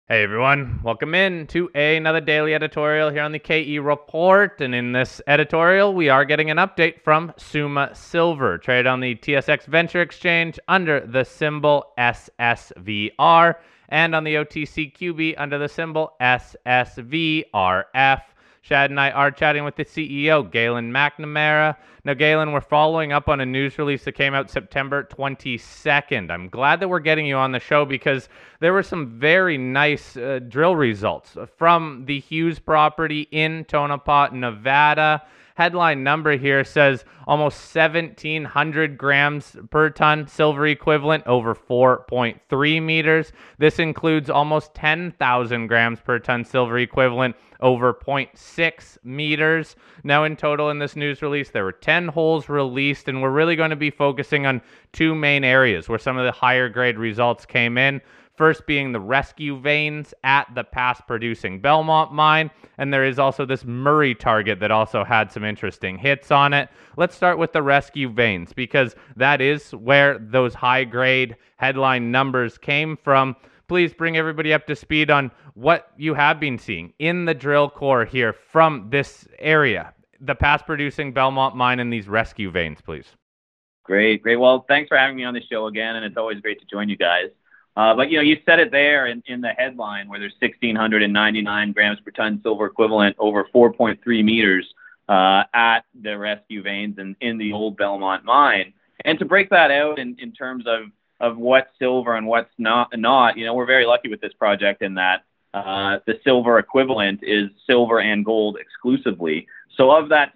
Hey everyone, welcome in to another daily editorial here on the KE Report. And in this editorial, we are getting an update from Summa Silver, traded on the TSX Venture Exchange under the symbol SSVR and on the OTCQB under the symbol SSVRF. Shad and I are chatting with the CEO, Galen McNamara. Now, Galen, we're following up on a news release that came out September 22nd. I'm glad that we're getting you on the show because there were some very nice drill results from the Hughes property in Tonopah, Nevada. Headline number here says almost 1,700 grams per ton silver equivalent over 4.3 meters. This includes almost 10,000 grams per ton silver equivalent over 0.6 meters. Now, in total, in this news release, there were 10 holes released, and we're really going to be focusing on two main areas where some of the higher grade results came in. First being the rescue veins at the past producing Belmont mine, and there is also this Murray target that also had some interesting hits on it. Let's start with the rescue veins because that is where those high grade headline numbers came from. Please bring everybody up to speed on what you have been seeing in the drill core here from this area, the past producing Belmont mine and these rescue veins, please. Great. Well, thanks for having me on the show again, and it's always great to join you guys. But you said it there in the headline where there's 1,699 grams per ton silver equivalent over 4.3 meters at the rescue veins and in the old Belmont mine. And to break that out in terms of what's silver and what's not, we're very lucky with this project in that the silver equivalent is silver and gold exclusively. So of that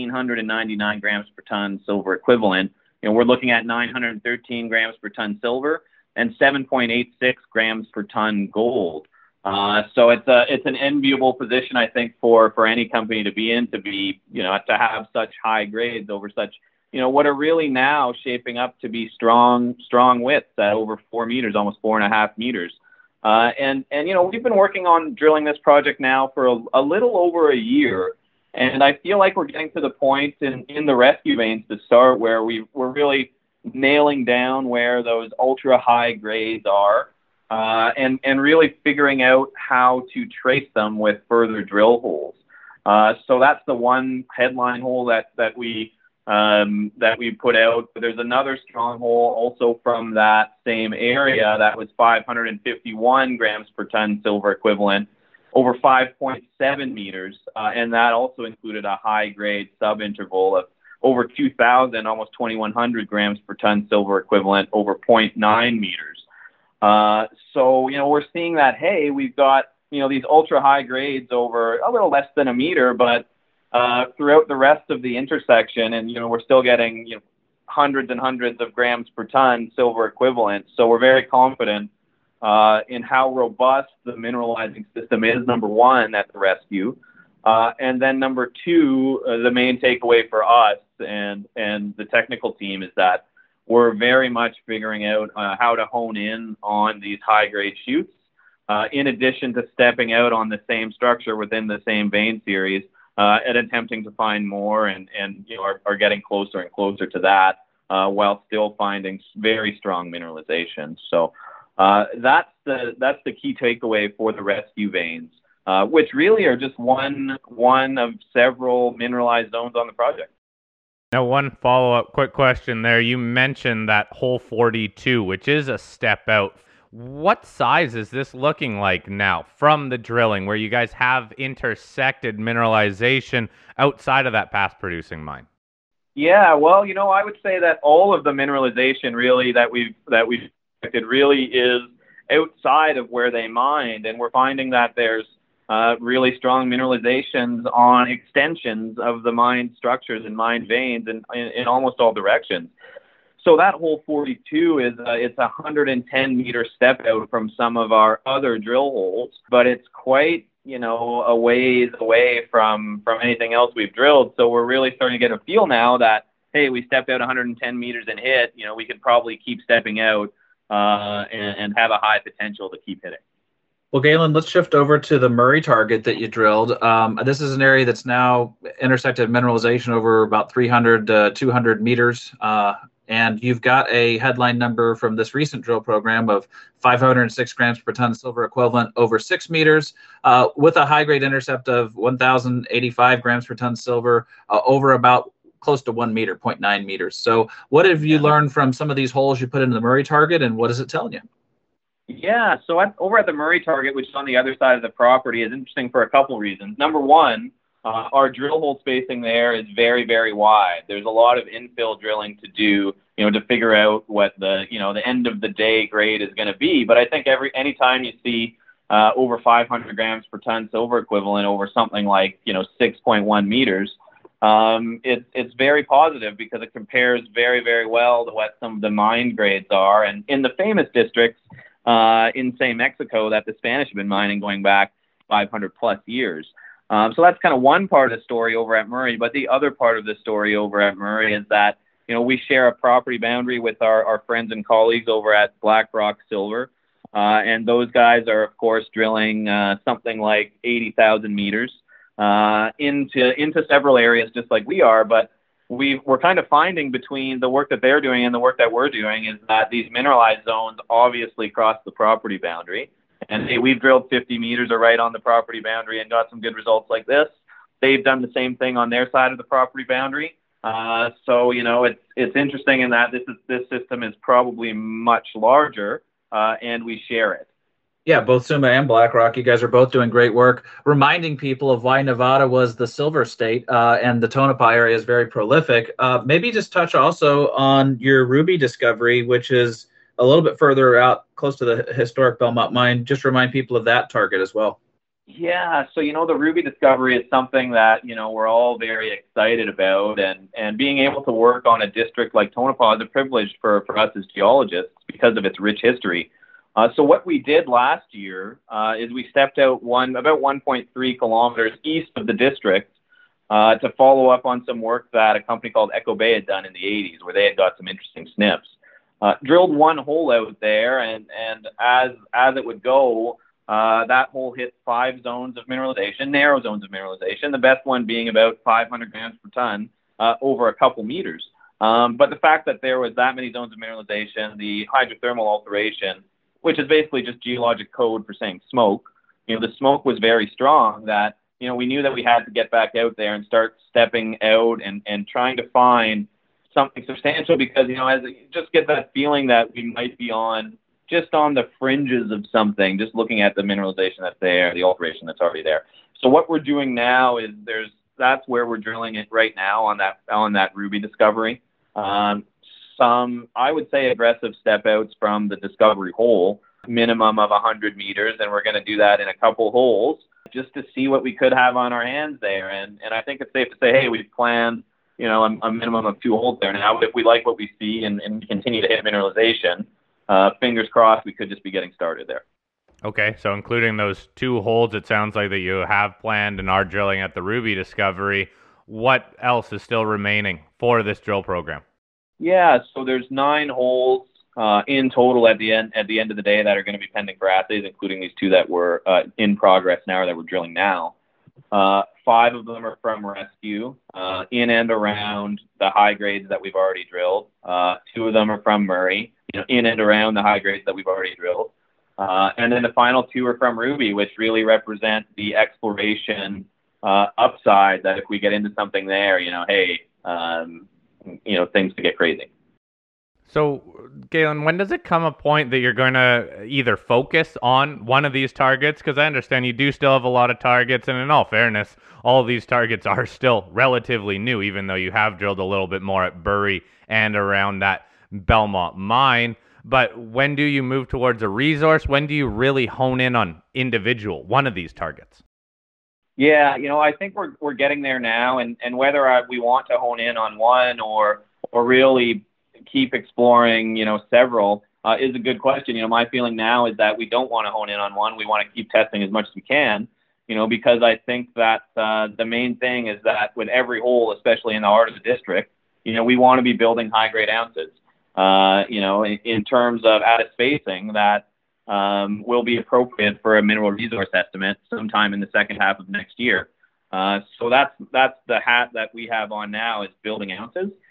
1,699 grams per ton silver equivalent, we're looking at 913 grams per ton silver and 7.86 grams per ton gold. So it's an enviable position, I think, for any company to be in, to have such high grades over such, what are really now shaping up to be strong widths at over 4 meters, almost 4.5 meters. And we've been working on drilling this project now for a little over a year. And I feel like we're getting to the point in the rescue veins to start where we're really nailing down where those ultra high grades are, and really figuring out how to trace them with further drill holes. So that's the one headline hole that we put out. There's another strong hole also from that same area that was 551 grams per ton silver equivalent over 5.7 meters, and that also included a high grade sub-interval of over 2,000, almost 2,100 grams per ton silver equivalent over 0.9 meters. So, we're seeing that, hey, we've got, these ultra high grades over a little less than a meter, but throughout the rest of the intersection, and, we're still getting, hundreds and hundreds of grams per ton silver equivalent. So we're very confident in how robust the mineralizing system is, number one, at the rescue. And then number two, the main takeaway for us and the technical team is that we're very much figuring out how to hone in on these high-grade shoots, in addition to stepping out on the same structure within the same vein series and attempting to find more and are getting closer and closer to that while still finding very strong mineralization. So that's the key takeaway for the rescue veins. Which really are just one of several mineralized zones on the project. Now, one follow-up quick question there. You mentioned that hole 42, which is a step out. What size is this looking like now from the drilling where you guys have intersected mineralization outside of that past producing mine? Yeah, well, I would say that all of the mineralization really that we've detected really is outside of where they mined, and we're finding that there's really strong mineralizations on extensions of the mine structures and mine veins in almost all directions. So that hole 42 it's a 110 meter step out from some of our other drill holes, but it's quite a ways away from anything else we've drilled. So we're really starting to get a feel now that, hey, we stepped out 110 meters and hit. We could probably keep stepping out and have a high potential to keep hitting. Well, Galen, let's shift over to the Murray target that you drilled. This is an area that's now intersected mineralization over about 300 to 200 meters. And you've got a headline number from this recent drill program of 506 grams per ton silver equivalent over 6 meters, with a high grade intercept of 1,085 grams per ton silver over about close to 1 meter, 0.9 meters. So what have you learned from some of these holes you put into the Murray target, and what is it telling you? Yeah, so over at the Murray target, which is on the other side of the property, is interesting for a couple reasons. Number one, our drill hole spacing there is very, very wide. There's a lot of infill drilling to do, to figure out what the end of the day grade is going to be. But I think anytime you see over 500 grams per ton silver equivalent over something like 6.1 meters, it's very positive because it compares very, very well to what some of the mine grades are. And in the famous districts in, say, Mexico, that the Spanish have been mining going back 500 plus years. So that's kind of one part of the story over at Murray. But the other part of the story over at Murray is that, we share a property boundary with our friends and colleagues over at Blackrock Silver. And those guys are, of course, drilling something like 80,000 meters into several areas, just like we are. But we're kind of finding between the work that they're doing and the work that we're doing is that these mineralized zones obviously cross the property boundary. And hey, we've drilled 50 meters or right on the property boundary and got some good results like this. They've done the same thing on their side of the property boundary. So it's interesting in that this system is probably much larger, and we share it. Yeah, both Suma and Blackrock, you guys are both doing great work, reminding people of why Nevada was the silver state, and the Tonopah area is very prolific. Maybe just touch also on your Ruby discovery, which is a little bit further out, close to the historic Belmont mine. Just remind people of that target as well. Yeah, so the Ruby discovery is something that we're all very excited about, and being able to work on a district like Tonopah is a privilege for us as geologists because of its rich history. So what we did last year is we stepped out about 1.3 kilometers east of the district to follow up on some work that a company called Echo Bay had done in the 80s, where they had got some interesting snips. Drilled one hole out there, and as it would go, that hole hit 5 zones of mineralization, narrow zones of mineralization, the best one being about 500 grams per ton over a couple meters. But the fact that there was that many zones of mineralization, the hydrothermal alteration, which is basically just geologic code for saying smoke, the smoke was very strong that, we knew that we had to get back out there and start stepping out and trying to find something substantial because, as you just get that feeling that we might be just on the fringes of something, just looking at the mineralization that's there, the alteration that's already there. So what we're doing now is that's where we're drilling it right now on that Ruby discovery. Some, I would say, aggressive step outs from the discovery hole, minimum of 100 meters, and we're going to do that in a couple holes just to see what we could have on our hands there. And I think it's safe to say, hey, we've planned, a minimum of 2 holes there. Now, if we like what we see and continue to hit mineralization, fingers crossed, we could just be getting started there. Okay, so including those 2 holes, it sounds like that you have planned and are drilling at the Ruby discovery. What else is still remaining for this drill program? Yeah, so there's 9 holes in total at the end of the day that are going to be pending for assays, including these 2 that were in progress now or that we're drilling now. 5 of them are from rescue in and around the high grades that we've already drilled. 2 of them are from Murray, in and around the high grades that we've already drilled. And then the final 2 are from Ruby, which really represent the exploration upside that if we get into something there, things could get crazy. So, Galen, when does it come a point that you're going to either focus on one of these targets? Because I understand you do still have a lot of targets, and in all fairness, all of these targets are still relatively new, even though you have drilled a little bit more at Bury and around that Belmont mine. But when do you move towards a resource? When do you really hone in on one of these targets? Yeah, I think we're getting there now, and whether we want to hone in on one or really keep exploring, several, is a good question. My feeling now is that we don't want to hone in on one. We want to keep testing as much as we can, because I think that the main thing is that with every hole, especially in the heart of the district, we want to be building high-grade ounces, in terms of at a spacing that will be appropriate for a mineral resource estimate sometime in the second half of next year. So that's the hat that we have on now, is building ounces.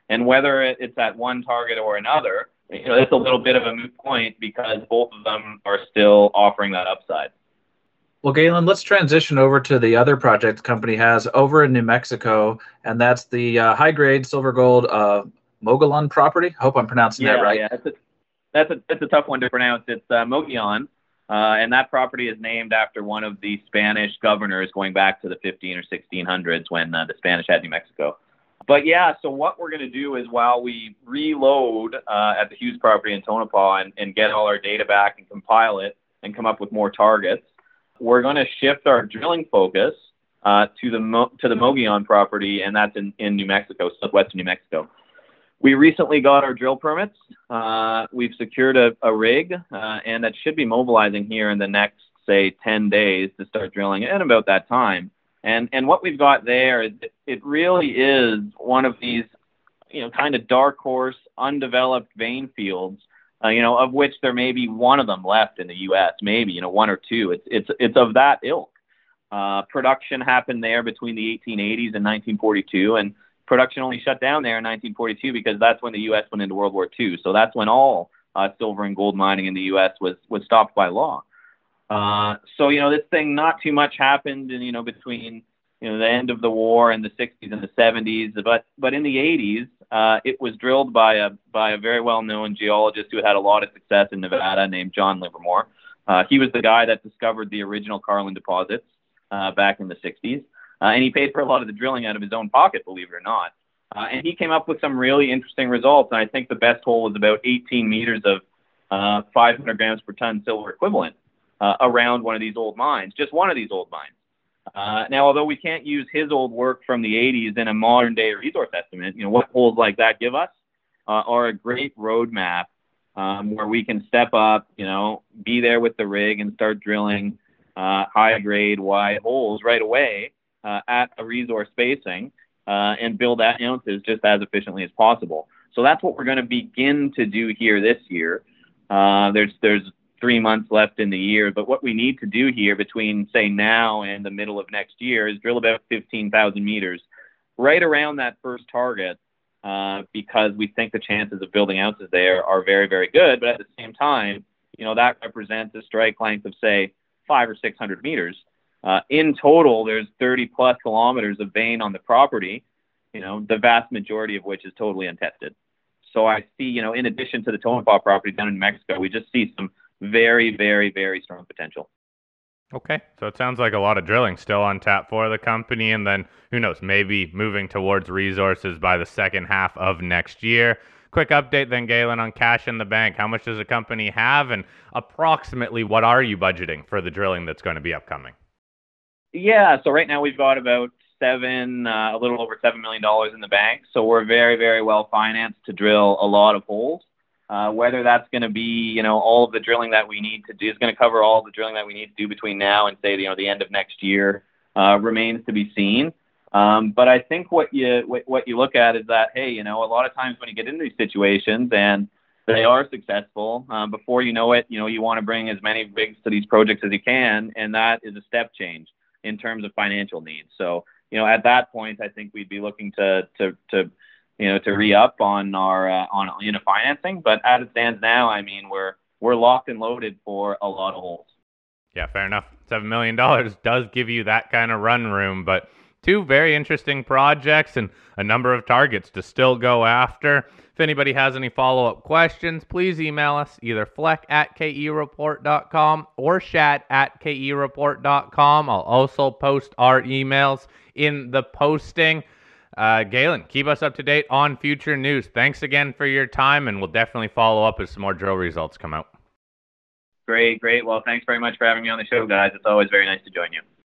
And whether it's at one target or another, it's a little bit of a moot point because both of them are still offering that upside. Well, Galen, let's transition over to the other project the company has over in New Mexico, and that's the high-grade silver-gold Mogollon property. I hope I'm pronouncing that right. Yeah, that's a tough one to pronounce. It's Mogollon, and that property is named after one of the Spanish governors going back to the 15 or 1600s when the Spanish had New Mexico. But yeah, so what we're going to do is while we reload at the Hughes property in Tonopah and get all our data back and compile it and come up with more targets, we're going to shift our drilling focus to the Mogollon property, and that's in New Mexico, southwestern New Mexico. We recently got our drill permits. We've secured a rig, and that should be mobilizing here in the next, say, 10 days to start drilling at about that time. And what we've got there is it really is one of these, kind of dark horse, undeveloped vein fields, of which there may be one of them left in the U.S., maybe, one or two. It's of that ilk. Production happened there between the 1880s and 1942, and production only shut down there in 1942 because that's when the U.S. went into World War II. So that's when all silver and gold mining in the U.S. was stopped by law. So, this thing, not too much happened, between, the end of the war and the 60s and the 70s. But in the 80s, it was drilled by a very well-known geologist who had a lot of success in Nevada named John Livermore. He was the guy that discovered the original Carlin deposits back in the 60s. And he paid for a lot of the drilling out of his own pocket, believe it or not. And he came up with some really interesting results. And I think the best hole was about 18 meters of 500 grams per ton silver equivalent around one of these old mines, just one of these old mines. Now, although we can't use his old work from the 80s in a modern day resource estimate, what holes like that give us are a great roadmap where we can step up, be there with the rig and start drilling high grade, wide holes right away at a resource spacing and build that ounces just as efficiently as possible. So that's what we're going to begin to do here this year. There's 3 months left in the year, but what we need to do here between, say, now and the middle of next year is drill about 15,000 meters right around that first target because we think the chances of building ounces there are very, very good. But at the same time, that represents a strike length of, say, 500 or 600 meters. In total, there's 30 plus kilometers of vein on the property, the vast majority of which is totally untested. So I see, in addition to the Tonopah property down in Mexico, we just see some very, very, very strong potential. Okay, so it sounds like a lot of drilling still on tap for the company, and then who knows, maybe moving towards resources by the second half of next year. Quick update then, Galen, on cash in the bank. How much does the company have, and approximately what are you budgeting for the drilling that's going to be upcoming? Yeah, so right now we've got about a little over $7 million in the bank. So we're very, very well financed to drill a lot of holes. Whether that's going to be, all of the drilling that we need to do is going to cover all the drilling that we need to do between now and say, the end of next year remains to be seen. But I think what you look at is that, hey, a lot of times when you get into these situations and they are successful, before you know it, you want to bring as many rigs to these projects as you can, and that is a step change in terms of financial needs. So, at that point, I think we'd be looking to re-up on our financing. But as it stands now, I mean, we're locked and loaded for a lot of holes. Yeah, fair enough. $7 million does give you that kind of run room, but two very interesting projects and a number of targets to still go after. If anybody has any follow-up questions, please email us either fleck@kereport.com or shat@kereport.com. I'll also post our emails in the posting. Galen, keep us up to date on future news. Thanks again for your time, and we'll definitely follow up as some more drill results come out. Great. Well, thanks very much for having me on the show, guys. It's always very nice to join you.